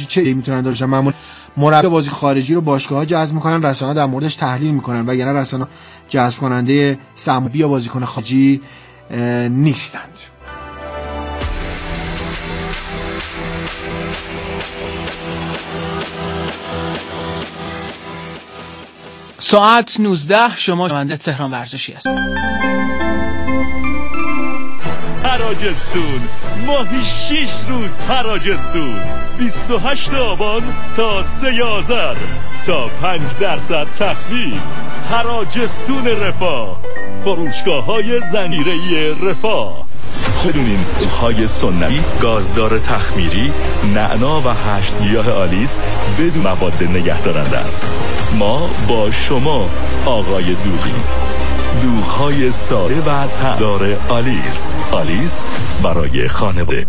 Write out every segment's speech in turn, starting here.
چه میتونن داشتن؟ معمولا مربی بازی خارجی رو باشگاه‌ها جذب میکنن، رسانه‌ها در موردش تحلیل میکنن و یعنی رسانه‌ها جذب کننده سرمربی یا بازیکن خارجی نیستند. ساعت 19 شما شنونده تهران ورزشی است. حراجستون ماهی 6 روز حراجستون 28 آبان تا 3 آذر تا 5% تخفیف. حراجستون رفاه، فروشگاه‌های زنجیره‌ای رفاه. بدونین های سنتی، گازدار تخمیری، نعنا و 8 گیاه آلیس بدون مواد نگهدارنده است. ما با شما آقای دوغی. دوغ‌های ساده و طعمدار آلیس برای خانواده.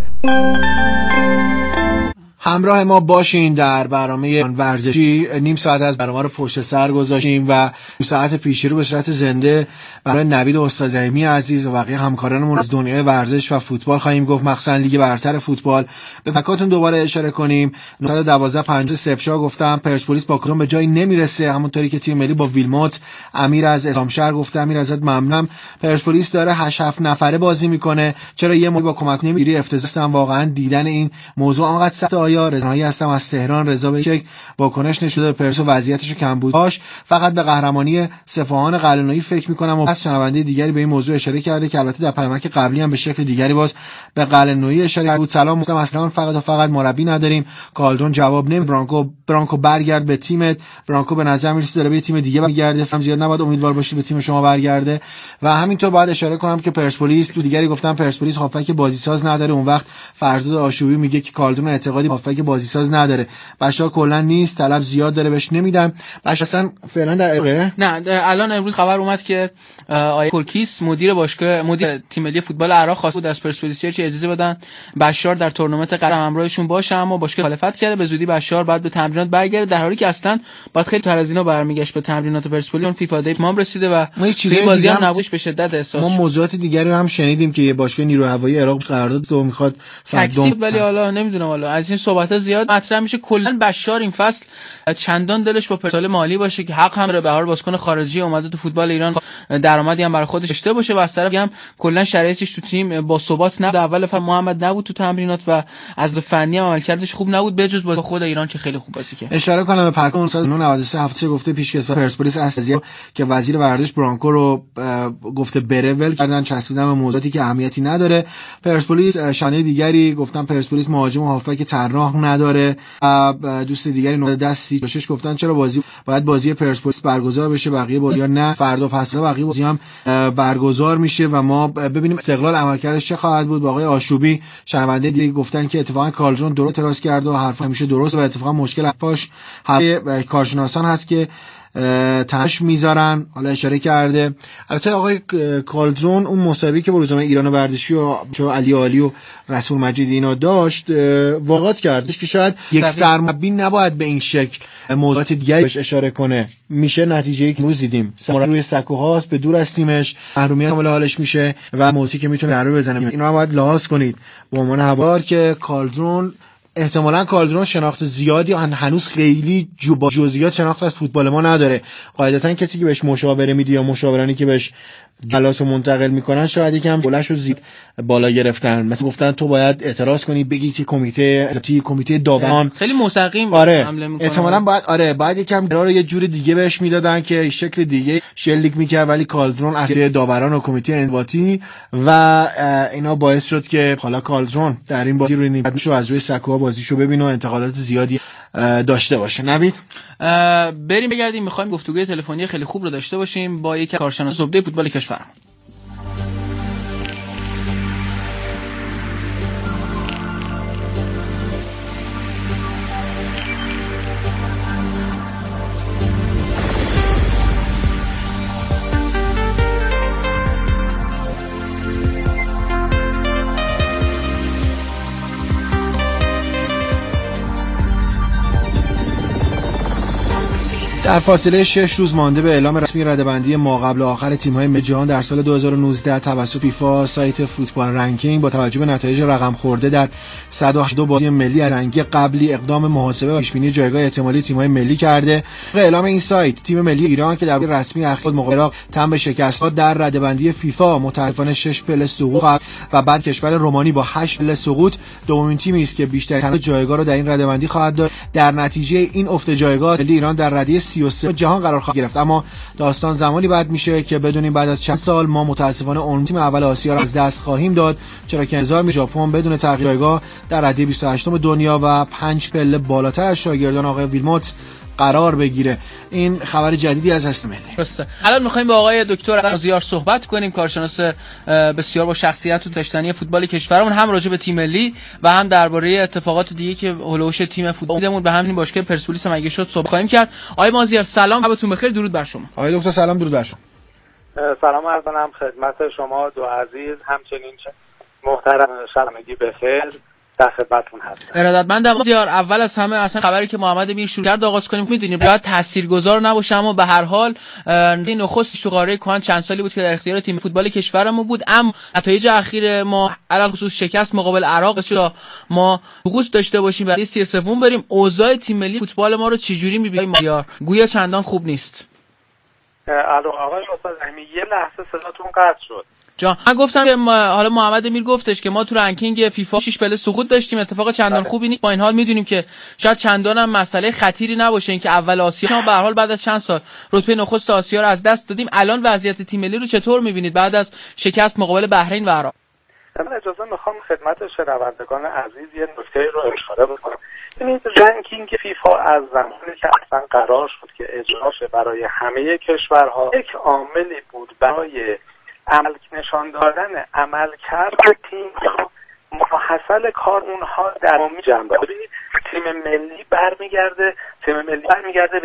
همراه ما باشین در برنامه ورزشی. نیم ساعت از برنامه رو پشت سر گذاشتیم و دو ساعت پیشی رو به صورت زنده برای نوید استاد رحیمی عزیز و بقیه همکارانمون از دنیای ورزش و فوتبال خواهیم گفت، مخصوصا لیگ برتر فوتبال. به فکاتون دوباره اشاره کنیم. 912 50 گفتم پرسپولیس با کروم به جایی نمیرسه، همونطوری که تیم ملی با ویلموت. امیر از اسلامشهر گفته امیر ازت ممنونم. پرسپولیس داره 8 نفره بازی میکنه، چرا یه موقع با کمک نمیگیری؟ افتضاحم واقعا دیدن این موضوع انقدر سخت. آیا رضایی هستم از تهران. رضا بچک واکنش نشده به پرسو وضعیتشو کمبودهاش، فقط به قهرمانی سپاهان قلعه‌نویی فکر میکنم. و از شنونده دیگری به این موضوع اشاره کرده که البته در پیامک قبلی هم به شکل دیگری باز به قلعه‌نویی اشاره بود. سلام مسلم، اصلا فقط و فقط مربی نداریم. کالدرون جواب نمیده. برانکو برگرد به تیمت. برانکو به نظر میاد داره به تیم دیگه برگرده، فهم زیاد نباید امیدوار باشی به تیم شما برگرده. و همینطور باید اشاره کنم که پرسپولیس تو دیگری گفتم پرسپولیس هافک بازیساز نداره. اون وقت فرزاد آشوبی میگه که کالدرون اعتقادی هافک بازیساز نداره. بشار کلا نیست، طلب زیاد داره بهش نمیدم. بش اصلا فعلا در نه الان امروز خبر اومد که آیه کورکیس مدیر تیم ملی فوتبال عراق خواست بود از پرسپولیسیا چه اجازه بدن بشار در تورنمنت قهرمانی همراهشون باشه، اما باشگاه مخالفت کرده. به زودی بشار بعد به تمرینات برگرده، در حالی که اصلا بعد خیلی تر از اینا برمیگشت به تمرینات پرسپولیس. اون فیفا دی تمام رسیده و این بازی هم نبودش به شدت احساس. ما موضوعات دیگری رو هم شنیدیم که یه باشگاه نیروی هوایی عراق قرارداد رو میخواد فردوم، ولی حالا نمیدونم، حالا از این صحبت‌ها زیاد مطرح میشه. کلا بشار این فصل چندان دلش با پرسنل مالی باشه که حق هم به هر بازیکن خارجی اومده تو فوتبال ایران درآمدی هم برای خودش داشته باشه و از طرفی هم کلا شرایطش تو تیم با ثبات نبود. اول فصل محمد نبود تو تمرینات و از فنی هم عملکردش خوب نبود، بجز با خود ایران که خیلی خوب بازی کرد. اشاره کنم به پرکان 93 هفته گفته پیشکسوت پرسپولیس اساسیه که وزیر ورزش برانکو رو گفته بره ول کردن، چسبیدن به موضوعاتی که اهمیتی نداره. پرسپولیس شانه دیگری گفتن پرسپولیس مهاجم و هافبک طراح نداره. دوست دیگری 916 گفتن چرا باید بازی پرسپولیس برگزار بشه، بقیه بازی‌ها نه. فردا پس فردا بقیه بازی هم برگزار میشه و ما ببینیم استقلال عملکردش چه خواهد بود. با آقای آشوبی شنونده دیگه گفتن که اتفاقا کالدرون درست اعتراض کرد و حرف همیشه درست و اتفاقا مشکل افاش کارشناسان هست که تنش میذارن. حالا اشاره کرده البته آقای کالدرون اون مسابقه که با روزنامه ایران ورزشی و علی عالی و رسول مجید اینا داشت واقعات کردش که شاید یک سرمربی نباید به این شکل موضوعات دیگه بهش اشاره کنه. میشه نتیجه‌ای که روز دیدیم سرمربی روی سکوهاست، به دور از تیمش، محرومیت کامل حالش میشه و موضوعی که میتونه ضربه بزنه. اینا هم باید لحاظ کنید به عنوان هوادار که کالدرون شناخت زیادی هنوز خیلی با جزئیات شناخت از فوتبال ما نداره. قاعدتا کسی که بهش مشاوره میده یا مشاورانی که بهش جلسه منتقل میکنن شاید یکم بلش رو زید بالا گرفتن. مثلا گفتن تو باید اعتراض کنی، بگی که کمیته داوران خیلی مستقیم حمله میکنه. احتمالاً باید یکم قرار یه جور دیگه بهش میدادن که شکل دیگه شلیک میکرد، ولی کالدرون از داوران و کمیته انضباطی و اینا باعث شد که حالا کالدرون در این بازی روی نیمکتشو از روی سکوها بازیشو ببینه و انتقادات زیادی داشته باشه. نوید بریم بگردیم، میخوایم گفتگوی تلفنی خیلی خوب رو داشته باشیم با یک کارشناس زبده فوتبال کشور. در فاصله 6 روز مانده به اعلام رسمی رده‌بندی ماقبل آخر تیم‌های ملی جهان در سال 2019 توسط فیفا، سایت فوتبال رنکینگ با توجه به نتایج رقم خورده در 182 بازی ملی از رنگی قبلی اقدام محاسبه و پیش‌بینی جایگاه احتمالی تیم‌های ملی کرده. به اعلام این سایت، تیم ملی ایران که در رسمی اخیر مقابل عراق تم به شکست‌ها در رده‌بندی فیفا متأسفانه 6 پله سقوط و بعد کشور رومانی با 8 پله سقوط دومین تیمی است که بیشتر تعداد جایگاه را در این رده‌بندی خواهد داشت. در نتیجه این افت جایگاه، ملی ایران در رده 33 جهان قرار خواهد گرفت. اما داستان زمانی بعد میشه که بدونیم بعد از چند سال ما متاسفانه اون تیم اول آسیا را از دست خواهیم داد، چرا که انتظار ژاپن بدون تغییر جایگاه در رده 28م دنیا و 5 پله بالاتر از شاگردان آقای ویلموت قرار بگیره. این خبر جدیدی از هست ملی. درسته. الان می‌خوایم با آقای دکتر مازیار صحبت کنیم، کارشناس بسیار با شخصیت و داشتنی فوتبال کشورمون، هم راجع به تیم ملی و هم درباره اتفاقات دیگه که هولوش تیم فوتبالمون به همین باشگاه پرسپولیس هم اگه شد صحبت خواهیم کرد. آقای مازیار سلام، شبتون بخیر، درود بر شما. آقای دکتر سلام، درود بر شما. سلام عرض کنم خدمت شما دو عزیز، همچنین محترم، شبمگی بخیر، در خدمتتون هستم. ارادتمندم. مازیار، اول از همه اصلا خبری که محمد امیر شروع کرد آغاز کنیم. میدونیم باید تاثیرگذار نباشه، اما به هر حال این نخستش تو قاره کان چند سالی بود که در اختیار تیم فوتبال کشورمون بود، اما نتایج اخیر ما علل خصوص شکست مقابل عراق شد ما فوکوس داشته باشیم برای 33 بریم. اوضاع تیم ملی فوتبال ما رو چجوری می‌بینی مازیار؟ گویا چندان خوب نیست. الو آقای استاد رحیمی، یه لحظه صداتون قطع شد. من گفتم که حالا محمد امیر گفتش که ما تو رنکینگ فیفا 6 پله سقوط داشتیم، اتفاق چندان خوبی نیست. با این حال میدونیم که شاید چندان هم مسئله خطیری نباشه این که اول آسیا ما به هر حال بعد از چند سال رتبه نخست آسیا رو از دست دادیم. الان وضعیت تیم ملی رو چطور میبینید بعد از شکست مقابل بحرین و عراق؟ من اجازه میخوام خدمت شنوندگان عزیز یه نکته رو اشاره بکنم. ببینید رنکینگ فیفا از زمانی که اصلا قرار شد که اجرا شه برای همه کشورها، یک عاملی بود برای عمل نشان دادن عملکرد تیم، محصل کار اونها در جنبه. ببینید تیم ملی برمیگرده به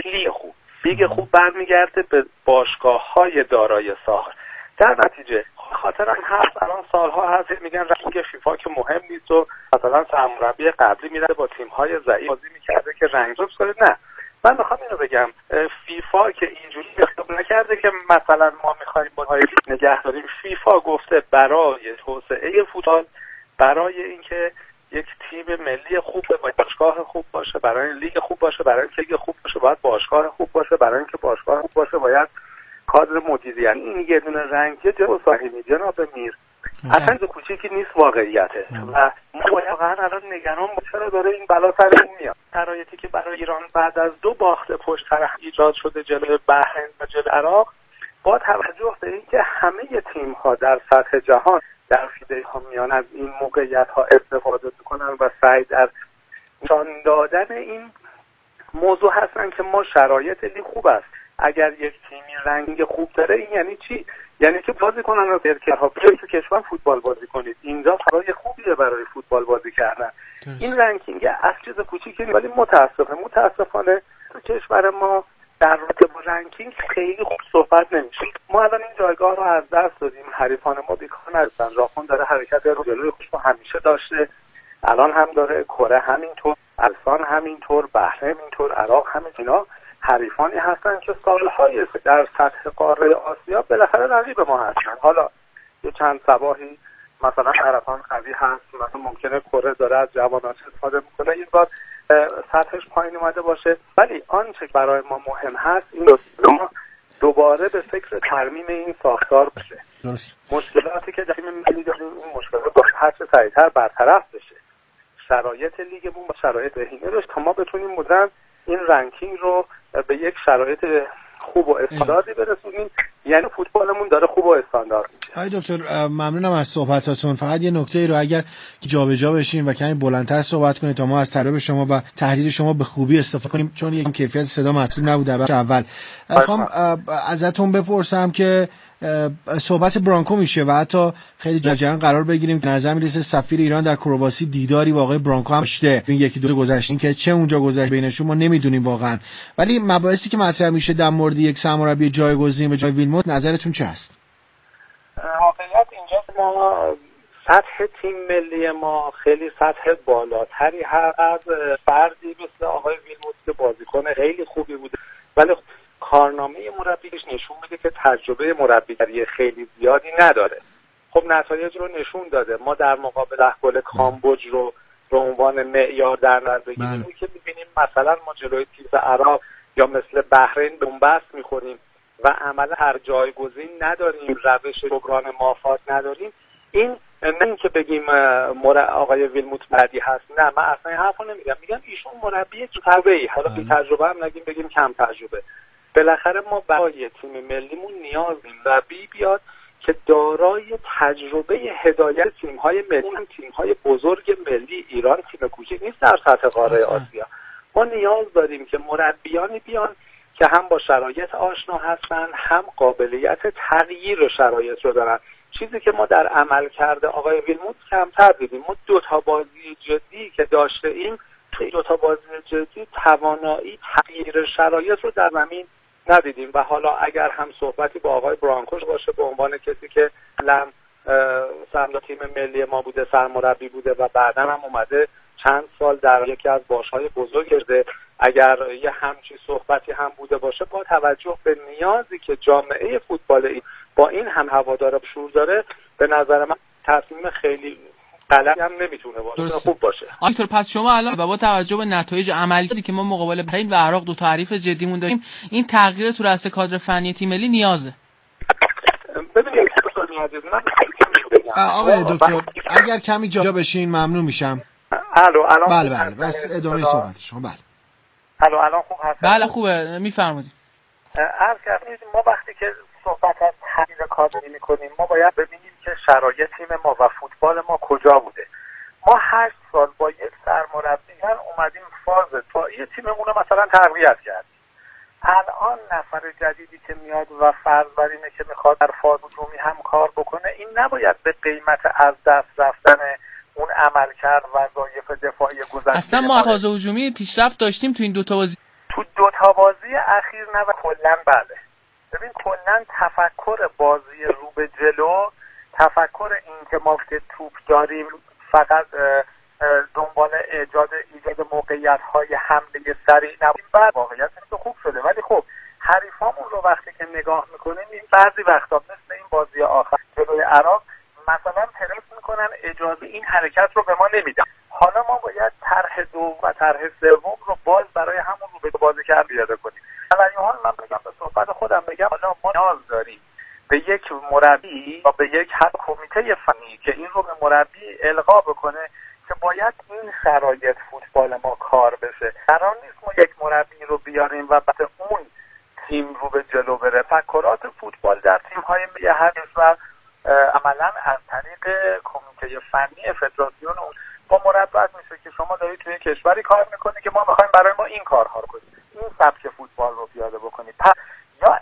لیگ خوب برمیگرده به باشگاه‌های دارای ساخت. در نتیجه خاطر هم هست الان سالها هست میگن رنکینگ فیفا که مهم نیست و مثلا سرمربی قبلی میره با تیم‌های ضعیف بازی می‌کرده که رنگ روز کنه. نه، من میخوام اینو بگم، فیفا که اینجوری اقدام نکرده که مثلا ما میخوایم با نگه داریم. فیفا گفته برای توسعه فوتبال، برای اینکه یک تیم ملی خوب باید باشگاه خوب باشه، برای لیگ خوب باشه، برای اینکه لیگ خوب باشه باید باشگاه خوب باشه، برای اینکه باشگاه خوب باشه باید کادر مدیری. یعنی این یه دونه رنگیه جو صاحبی جناب میر اصلا تو کوچیکی نیست واقعیته و ما واقعا الان نگران چرا داره این بلا سرمون میاد. شرایطی که برای ایران بعد از 2 باخت پشت سر هم ایجاد شده جلوی بحرین و جلوی عراق، با توجه به اینکه همه تیم‌ها در سطح جهان در فیده‌ها میان از این موقعیت‌ها استفاده می‌کنن و سعی در نشان دادن این موضوع هستن که ما شرایط لیگ خوب است. اگر یک تیمی رنگ خوب داره این یعنی چی؟ یعنی که بازیکنان رو برکرها بیایید تو کشور فوتبال بازی کنید. اینجا فضای خوبیه برای فوتبال بازی کردن. این رنکینگ از چیز کوچیکی ولی متاسفانه تو کشور ما در رابطه با رنکینگ خیلی خوب صحبت نمیشه. ما الان این جایگاه رو از دست دادیم، حریفان ما بیکار نرسن. ژاپن داره حرکت رو جلوی خودش همیشه داشته، الان هم داره، کره همینطور، افغانستان همینطور، بحرین همینطور، عراق همین. اینا حریفانی هستن که سالهای در سطح قاره آسیا بالاخره رقیب ما هستن. حالا یه چند صباحی مثلا عربان قوی هست، مثلا ممکنه کره داره از جواناش استفاده میکنه، این بار سطحش پایین اومده باشه، ولی آنچه برای ما مهم هست این ما دوباره به فکر ترمیم این ساختار بشه. درست. مشکلاتی که در تیم ملی داریم این مشکلات با هر چه سریعتر برطرف بشه. شرایط لیگمون با شرایط بهینه روش تا ما بتونیم بودن این رنکینگ رو به یک شرایط خوب و استانداردی برسونیم. یعنی فوتبالمون داره خوب و استاندارد میشه. آقای دکتر ممنونم از صحبتاتون. فقط یه نکته رو اگر جابجا بشیم و کمی بلندتر صحبت کنید تا ما از تجربه شما و تحلیل شما به خوبی استفاده کنیم، چون یک کیفیت صدا مطلوب نبود در بخش اول. میخوام ازتون بپرسم که صحبت برانکو میشه و حتی خیلی جلجران قرار بگیریم که نظر میرسه سفیر ایران در کرواسی دیداری با آقای برانکو هم داشته. این یکی دو گذشتین که چه اونجا گذشت بینشون ما نمیدونیم واقعا، ولی مباحثی که مطرح میشه در مورد یک سرمربی جایگزین به جای ویلموت نظرتون چه هست؟ واقعیت اینجا ما سطح تیم ملی ما خیلی سطح بالاتری هست از فردی مثل آقای ویلموت که بازیکن خیلی خوبی بوده، ولی مربیش نشون میده که تجربه مربیگری خیلی زیادی نداره. خب نتایج رو نشون داده. ما در مقابل گل کامبوج رو به عنوان معیار در نظر بگیریم که می‌بینیم مثلا ما جلوی تیم عراق یا مثل بحرین بنبست می‌خوریم و عملا هر جایگزین نداریم، روش جبران مافات نداریم. این نه اینکه بگیم آقای ویلموت بعدی هست، نه، من اصلا این حرفو نمیگم. میگم ایشون مربی تجربه‌ای، حالا بی تجربه هم نگیم، بگیم کم تجربه. بالاخره ما برای تیم ملیمون نیاز داریم مربی بیاد که دارای تجربه هدایت تیم‌های ملی، تیم‌های بزرگ ملی. ایران تیم کوچیک نیست در سطح قاره آسیا. ما نیاز داریم که مربیانی بیان که هم با شرایط آشنا هستن، هم قابلیت تغییر شرایط رو دارن، چیزی که ما در عمل کرده آقای ویلموت کمتر دیدیم. ما 2 تا بازی جدی که داشته ایم، توی 2 تا بازی جدی توانایی تغییر شرایط رو در زمین ندیدیم. و حالا اگر هم صحبتی با آقای برانکوش باشه به عنوان کسی که سرمربی تیم ملی ما بوده، سرمربی بوده و بعدا هم اومده چند سال در یکی از باش‌های بزرگ کرده، اگر یه همچین صحبتی هم بوده باشه، با توجه به نیازی که جامعه فوتبال با این هم هوادار شور داره، به نظر من تصمیم خیلی غلطی هم نمیتونه باشه، خوب باشه. آیتور، پس شما الان با توجه به نتایج عملی که ما مقابل بحرین و عراق 2 تا حریف جدیمون داریم، این تغییر تو رأس کادر فنی تیم ملی نیازه؟ ببینید من آقای دکتر اگر کمی جا بشین ممنون میشم. الان بله بس ادامه صحبت شما. الان خوب هست؟ بله خوبه، میفرمایید. عرض کردم ما وقتی که صحبت از تغییر کادری میکنیم، ما باید ببینیم که شرایط تیم ما و فوتبال ما کجا بوده. ما 8 سال با یک سرمربی اومدیم فاز دفاعی تیممون رو مثلا تقویت کردیم. الان نفر جدیدی که میاد و فرض بر اینه که میخواد در فاز هجومی هم کار بکنه، این نباید به قیمت از دست رفتن اون عملکرد وظایف دفاعی گذشته. اصلا ما فاز هجومی پیشرفت داشتیم تو این 2 تا بازی. تو 2 تا بازی اخیر نه، و کلا بله. ببین کلا تفکر بازی رو به جلو، تفکر این که ما که توپ داریم فقط دنبال ایجاد موقعیت‌های حمله سریع نبودیم، بعد واقعیت تو خوب شده. ولی خب حریفامون رو وقتی که نگاه میکنیم، این بعضی وقتا مثل این بازی آخر جلوی عراق مثلا پرس میکنن، اجازه این حرکت رو به ما نمیدن. حالا ما باید طرح 2 و طرح 3 رو باز برای همون رو به بازی کرد پیاده کنیم. علی حال من بگم به صحبت خودم بگم، حالا ما نیاز داریم به یک مربی و به یک کمیته فنی که این رو به مربی القا بکنه که باید این شرایط فوتبال ما کار بشه. قرار نیست ما یک مربی رو بیاریم و بعد اون تیم رو به جلو بره. تفکرات فوتبال در تیم‌های ملی هر کشور عملاً از طریق کمیته فنی فدراسیون با مربوط میشه که شما دارید توی کشوری کار میکنید که ما میخوایم برای ما این کارها رو کنیم، این سبک فوتبال رو پیاده بکنید. پس یا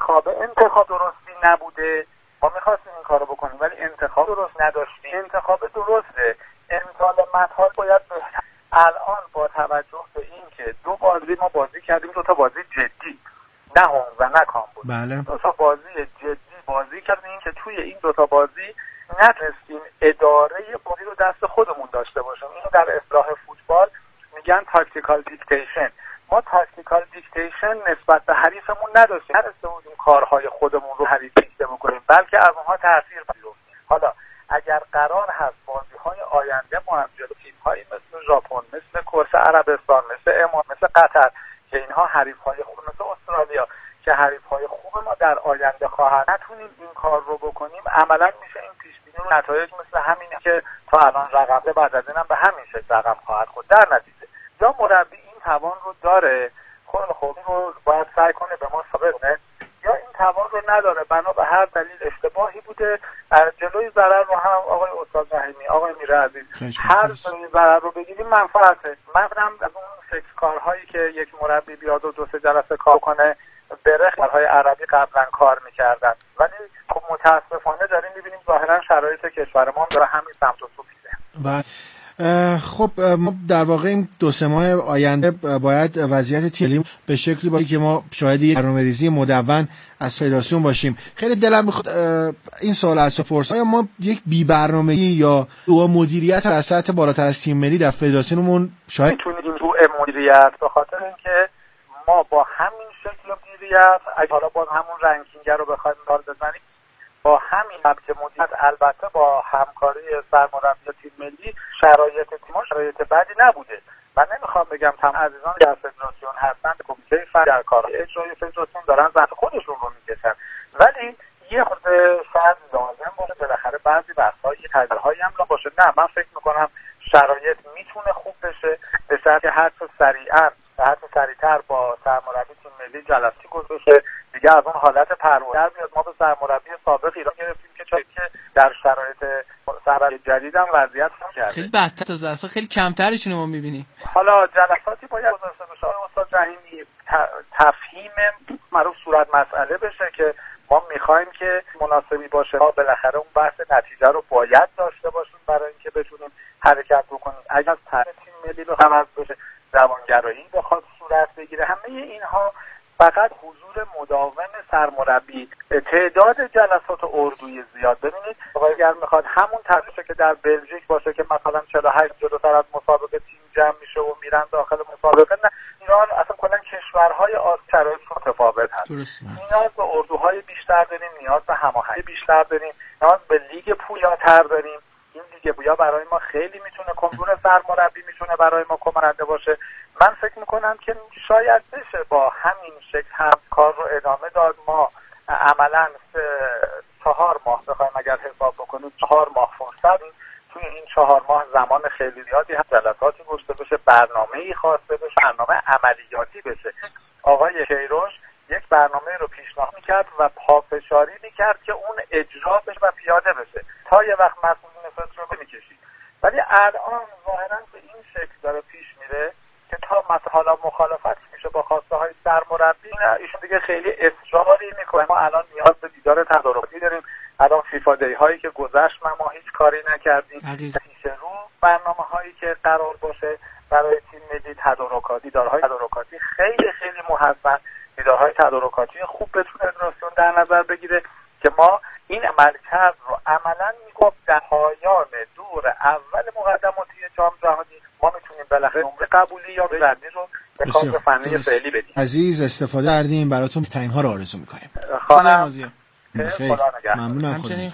انتخاب درستی نبوده، ما میخواستیم این کارو بکنیم ولی انتخاب درست نداشتیم. انتخاب درسته، انتقال مطالب باید بهتر. الان با توجه به این که 2 بازی ما بازی کردیم، 2 تا بازی جدی، نه هم و نه کام بود. بله. 2 تا بازی جدی بازی کردیم که توی این 2 تا بازی نتونستیم اداره بازی رو دست خودمون داشته باشیم. اینو در اصطلاح فوتبال میگن تاکتیکال دیکتیشن. ما تاکتیکال دیکتیشن نسبت به حریفمون نداشتیم، نرسیده بودیم کارهای خودمون رو حریف دیکته بکنیم، بلکه از اونها تاثیر پذیرفتیم. حالا اگر قرار هست بازی‌های آینده ما هم جلوی تیم‌هایی مثل ژاپن، مثل کره عربستان، مثل عمان، مثل قطر که اینها حریف‌های خوب، مثل استرالیا که حریف‌های خوب ما در آینده خواهند، نتونیم این کار رو بکنیم، عملاً میشه این پیش‌بینی رو نتایج مثل همینه که تا الان رقم بعد از اینم به همین شکل رقم خواهد خورد. در نتیجه یا مربی این توان رو داره، خب رو باید سعی کنه به ما ثابت کنه، یا این توان رو نداره، بنا به هر دلیل اشتباهی بوده. جلوی ضرر رو هم آقای استاد رحیمی، آقای میر عزیز، هر جلوی ضرر رو بگیریم منفعته. من از اون فکر کارهایی که یک مربی بیاد و 2-3 جلسه کار کنه بره، کارهای عربی قبلا کار میکردن، ولی خب متاسفانه داریم میبینیم ظاهرا شرایط کشور ما داره همین سمت و سو میره. خب ما در واقع این 2-3 ماه آینده باید وضعیت تیم به شکلی باشه که ما شاهد یک برنامه‌ریزی مدون از فدراسیون باشیم. خیلی دلم میخواد این سوال از پرسم، آیا ما یک بی برنامه‌ای یا دو مدیریت از سطح بالاتر از تیم ملی در فدراسیونمون شاید میتونیم تو مدیریت، به خاطر اینکه ما با همین شکل مدیریت، اگه حالا باز همون رنکینگ رو بخوایم مثال بزنیم، با همین که مدیریت البته با همکاری سرمربی تیم ملی شرایط تیم‌ها شرایط بدی نبوده. من نمیخوام بگم تمام عزیزان در فدراسیون هستن، کمیته در کار اجرایی فدراسیون دارن زحمت خودشون رو میکشن، ولی یه خورده شاید لازم باشه بالاخره بعضی بحث‌ها یه تغییرهایی هم باشه. نه، من فکر میکنم شرایط میتونه خوب بشه به شرطی هر چه سریعتر با سرمربی تیم ملی جلسه گذاشته دیگه از اون حالت پرونده بیاد. ما به سرمربی سابق ایران گرفتیم که در شرایط سرمربی جدید هم وضعیت هم کرده خیلی بدتر از اصلا خیلی کمترشون ما میبینیم. حالا جلساتی باید گذاشته بشه استاد رحیمی، تفهیم معروف صورت مسئله بشه که ما میخوایم که مناسبی باشه. ما بالاخره اون بحث نتیجه رو باید داشته باشیم برای اینکه بتونیم حرکت بکنیم. اگر از تیم ملی رو عوض بشه، جوانگرایی بخواد صورت بگیره، همه اینها فقط حضور مداوم سرمربی، تعداد جلسات اردوی زیاد. ببینید اگر میخواد همون طرحی که در بلژیک باشه که مثلا 48 جلوتر از مسابقه تیم جمع میشه و میرن داخل مسابقه، نه، ایران اصلا کلا کشورهای آسیا شرایط متفاوت هست. نیاز به اردوهای بیشتر داریم، نیاز به هماهنگی بیشتر داریم، نیاز به لیگ پویاتر داریم. این لیگ پویا برای ما خیلی میتونه کمبون سرمربی میتونه برای ما کمرنده باشه. من فکر میکنم که شاید بشه با همین شکل هم کار رو ادامه داد. ما عملا 4 ماه بخوایم اگر حساب بکنیم 4 ماه فرصت، توی این 4 ماه زمان خیلی زیادی هم جلساتی گذاشته بشه، برنامه‌ای خواسته بشه، برنامه عملیاتی بشه. آقای کیروش یک برنامه رو پیشنهاد میکرد و پافشاری میکرد که اون اجرا بشه و پیاده بشه، تا یه وقت مسئولین فدراسیون رو میکشید. ولی الان ظاهرا به این شکل داره پیش میره که تا مثلا مخالفت میشه با خواسته های سرمربی، ایشون دیگه خیلی اصراری میکنه. ما الان نیاز به دیدار تدارکاتی داریم. الان فیفا دی هایی که گذشت ما هیچ کاری نکردیم. پیش رو برنامه هایی که قرار باشه برای تیم ملی تدارکاتی، دیدارهای تدارکاتی خیلی خیلی مهمن. دیدارهای تدارکاتی خوب بتونه فدراسیون در نظر بگیره که ما این عملکرد رو عملا میگم در پایان دور اول مقدماتی جام جهانی ما میتونیم بالاخره نمره قبولی یا ردی رو به کار فنی فعلی بدیم. عزیز استفاده کردیم، براتون تعیین ها رو آرزو می‌کنیم. خدا نگهدار. ممنونم. همچنین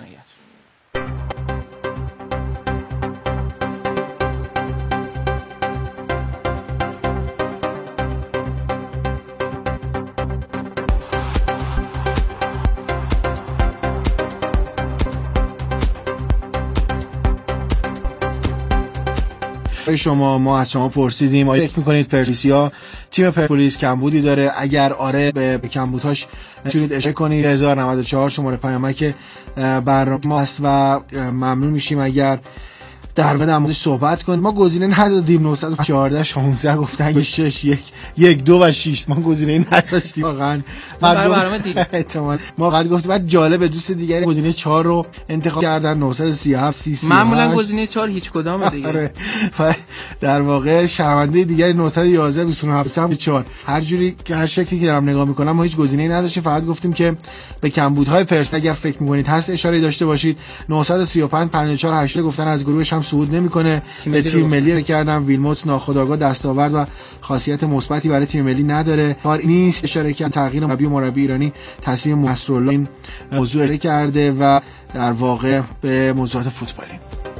شما ما از شما پرسیدیم آیا فکر می‌کنید پرسپولیسیا تیم پرسپولیس کمبودی داره؟ اگر آره به کمبودهاش میتونید اشاره کنید. 1094 شماره پیامک برنامه است و ممنون میشیم اگر در موردش صحبت کنید. ما گزینه ندادیم. 914 16 گفتن 6 1 2 و 6 ما گزینه نداشتیم واقعا. برنامه دیگه احتمال ما قد گفتیم. بعد جالب دوست دیگری گزینه 4 رو انتخاب کردن. 937 30 معمولا گزینه 4 هیچ کدام دیگه. آره. در واقع شرمنده دیگری 911 27 4. هر جوری که هر شکلی که دارم نگاه میکنم ما هیچ گزینه‌ای نداشتیم. فقط گفتیم که به کمبودهای پرس اگر فکر میکنید هست اشاره داشته باشید. 935 54 8 گفتن از گروهش هم صعود نمیکنه. به تیم ملی رو کردم. ویلموتس ناخودآگاه دستاورد و خاصیت مثبتی برای تیم ملی نداره. کار نیست. اشاره کردن تغییر مربی ایرانی تسلیم نصرالله این موضوع کرده و در واقع به موضوعات فوتبالی.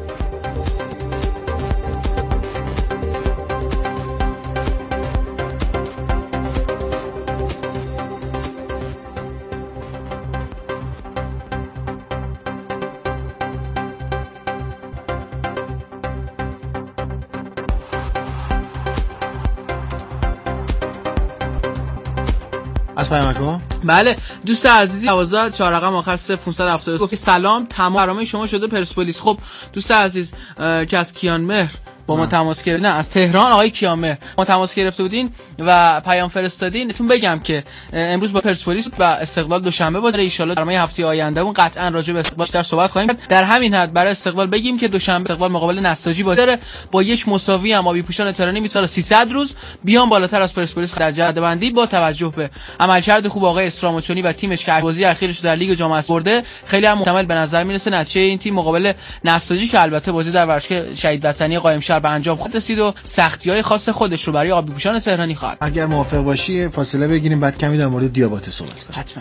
از پیامک‌ها بله دوست عزیزی 12 4 رقم آخر 0570 گفت سلام، تمام برنامه شما شده پرسپولیس. خب دوست عزیز که از کیانمهر با ما تماس گرفتین، از تهران آقای کیامه ما تماس گرفته بودین و پیام فرستادین. نتون بگم که امروز با پرسپولیس و استقلال دوشنبه بازی، ان شاء الله برنامه هفته آینده اون قطعا راجع به استقلال بیشتر صحبت خواهیم کرد. در همین حد برای استقلال بگیم که دوشنبه استقلال مقابل نساجی بازی داره. با یک مساوی هم آبیپوشان تهرانی میتونه 300 روز بیان بالاتر از پرسپولیس در جدول با توجه به عملکرد خوب آقای استراموچونی و تیمش که بازی اخیرش در لیگ جام اسیایی برده. خیلی هم محتمل به نظر میرسه نتیجه این تیم مقابل نساجی که البته بازی در ورزشگاه شهید وطنی قائمشهر سر به انجام خود رسید و سختی‌های خاص خودش رو برای آبی‌پوشان تهرانی خواهد. اگر موافق باشی فاصله بگیریم بعد کمی در مورد دیاباته صحبت کنیم. حتما.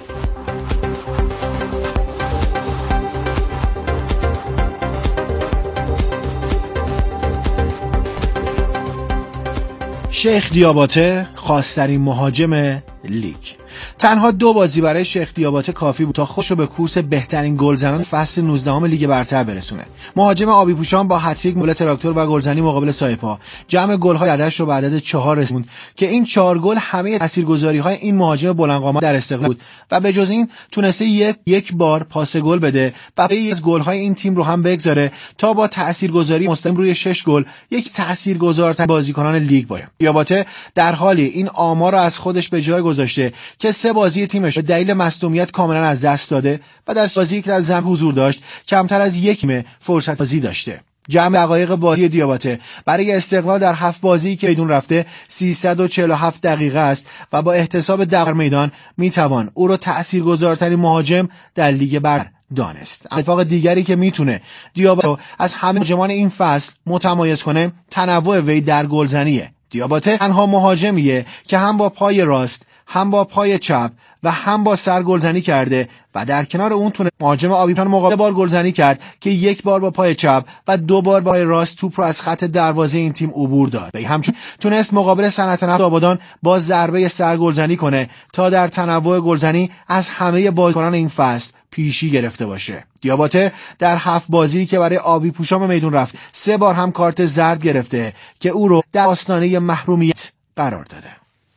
شیخ دیاباته خاص‌ترین مهاجم لیگ. تنها 2 بازی برای شیخ دیاباته کافی بود تا خودش رو به کورس بهترین گلزنان فصل 19 لیگ برتر برسونه. مهاجم آبی پوشان با هتریک مقابل تراکتور و گلزنی مقابل سایپا جمع گل‌های عددش رو به عدد 4 رسوند که این 4 گل همه تاثیرگذاری‌های این مهاجم بلندقامت در استقلال بود و به جز این تونسته یک بار پاس گل بده و بقیه از گل‌های این تیم رو هم بگذاره تا با تاثیرگذاری مستقیم روی 6 گل یک تاثیرگذارترین بازیکنان لیگ باشه. دیاباته در حالی این آمار رو از خودش به جای گذاشته که 3 بازی تیمش به دلیل مصدومیت کاملا از دست داده و در بازی که در زمین حضور داشت کمتر از 1 فرصت بازی داشته. جمع دقایق بازی دیاباته برای استقلال در 7 بازی که میدون رفته 347 دقیقه است و با احتساب در میدان میتوان او رو تاثیرگذارترین مهاجم در لیگ برتر دانست. اتفاق دیگری که میتونه دیاباته از همه مهاجمان این فصل متمایز کنه تنوع وی در گلزنیه. دیاباته تنها مهاجمیه که هم با پای راست، هم با پای چپ و هم با سر گلزنی کرده و در کنار اون تونه مهاجم آبی پوشان مقابل بار گلزنی کرد که 1 بار با پای چپ و 2 بار با پای راست توپ رو از خط دروازه این تیم عبور داد. و همچنین تونست مقابل صنعت نفت آبادان با ضربه سر گلزنی کنه تا در تنوع گلزنی از همه بازیکنان این فصل پیشی گرفته باشه. دیاباته در 7 بازی که برای آبی پوشان به میدون رفت 3 بار هم کارت زرد گرفته که او رو در آستانه محرومیت قرار داده.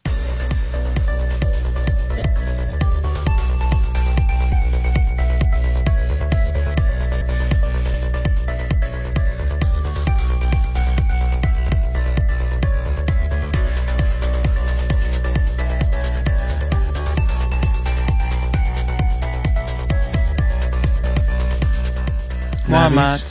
محمد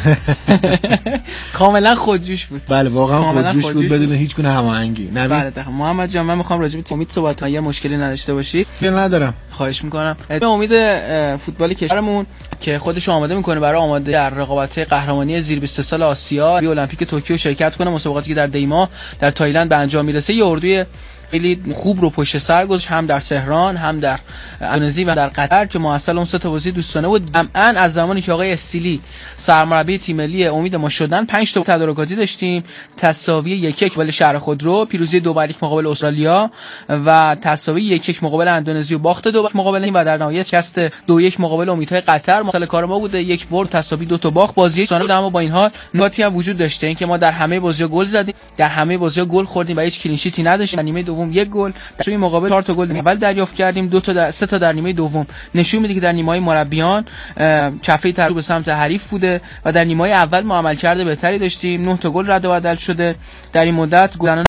کاملا خودجوش بود. بله واقعا خودجوش بود بدون هیچ گونه هماهنگی. بله محمد جان من میخوام راجع به امید صحبت کنم. یه مشکلی نداشته باشی؟ ندارم. خواهش میکنم. امید فوتبال کشورمون که خودش آماده میکنه برای آماده در رقابت‌های قهرمانی زیر 20 سال آسیا و المپیک توکیو شرکت کنه، مسابقاتی که در دیما در تایلند به انجام میرسه. یه اردوی خیلی خوب رو پشت سر گذاشت، هم در تهران هم در اندونزی و در قطر که محصل اون 3 تا بازی دوستانه بود. جمعاً از زمانی که آقای استیلی سرمربی تیم ملی امید ما شدن 5 تا تدارکاتی داشتیم، تساوی 1-1 مقابل شهر خودرو، پیروزی 2-1 مقابل استرالیا و تساوی 1-1 مقابل اندونزی و باخت 2 مقابل این و در نهایت شکست 2-1 مقابل امیدهای قطر. مسئله کار ما بوده 1 برد تساوی 2 تا باخت. بازی دوستانه اما با این حال نکاتی هم وجود داشته، اینکه ما در همه بازی‌ها گل زدیم، در همه بازی‌ها گل خوردیم و هیچ کلین شیتی نداشتیم. نیمه دوم 1 گل، در مقابل 4 تا گل اول دریافت کردیم، 2 تا 3 تا در نیمه دوم. نشون میده که در نیمه‌های مربیان کفه ترازو به سمت حریف بوده و در نیمه‌های اول ما عملکرد بهتری داشتیم. 9 تا گل رد و بدل شده در این مدت. گلزنان